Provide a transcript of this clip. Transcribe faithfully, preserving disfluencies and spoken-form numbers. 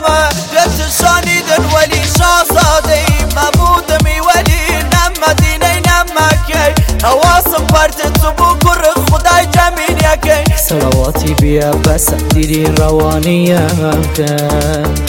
ما جت شاني دن ولي شاصادي مبودمي ولي نما ديني نما كي هواصم برد تبو كر خداي جميل يا كي صلواتي بيا بس ديري رواني يا